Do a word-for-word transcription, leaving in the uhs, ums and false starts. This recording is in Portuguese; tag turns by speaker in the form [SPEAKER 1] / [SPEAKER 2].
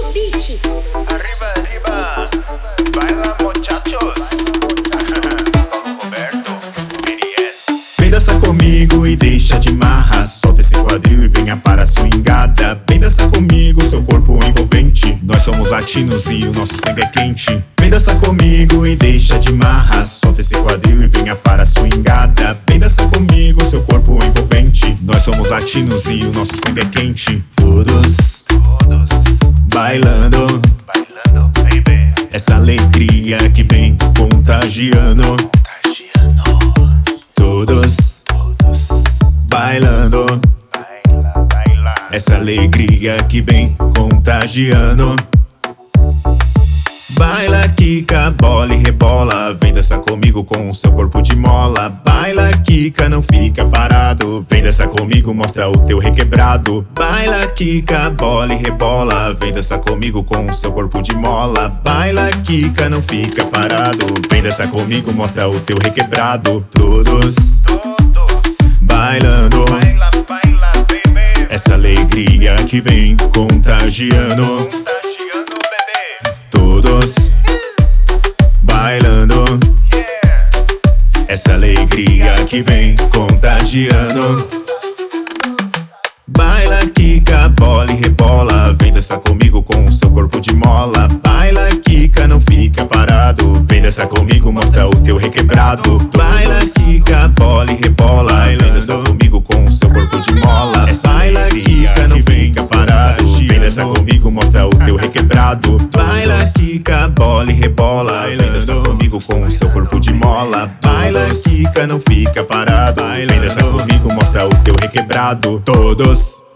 [SPEAKER 1] beat.
[SPEAKER 2] Arriba, arriba, baila muchachos. Roberto, B D S.
[SPEAKER 3] Vem dançar comigo e deixa de marra. Solta esse quadril e venha para a swingada. Vem dançar comigo, seu corpo envolvente. Nós somos latinos e o nosso sangue é quente. Vem dançar comigo e deixa de marra. Solta esse quadril e venha para a swingada. Vem dançar comigo, seu corpo envolvente. Nós somos latinos e o nosso sangue é quente. Todos,
[SPEAKER 2] Todos
[SPEAKER 3] bailando,
[SPEAKER 2] bailando, baby.
[SPEAKER 3] essa alegria que vem contagiando.
[SPEAKER 2] Contagiando.
[SPEAKER 3] Todos,
[SPEAKER 2] Todos
[SPEAKER 3] bailando,
[SPEAKER 2] baila, baila.
[SPEAKER 3] essa alegria que vem contagiando. Baila, quica, bola e rebola. Vem dançar comigo com o seu corpo de mola. Baila, quica, não fica parado. Vem dançar comigo, mostra o teu requebrado. Baila, quica, bola e rebola. Vem dançar comigo com o seu corpo de mola. Baila, quica, não fica parado. Vem dançar comigo, mostra o teu requebrado. Todos
[SPEAKER 2] Todos
[SPEAKER 3] bailando,
[SPEAKER 2] baila, baila, baby.
[SPEAKER 3] essa alegria que vem contagiando.
[SPEAKER 2] Contagiando, bebê.
[SPEAKER 3] Todos bailando,
[SPEAKER 2] Yeah.
[SPEAKER 3] essa alegria que vem contagiando. Baila, quica, bola e rebola. Vem dançar comigo com o seu corpo de mola. Baila, quica, não fica parado. Vem dançar comigo, mostra o teu requebrado. Baila, quica, bola e rebola. Vem dançar comigo com o seu corpo de mola. Baila, quica, não fica parado. Vem dançar comigo, mostra o teu requebrado. Baila, quica, bola e rebola. Vem dançar comigo com o seu corpo de mola. Baila, quica, não fica parado. Vem dançar comigo, mostra o teu requebrado. Todos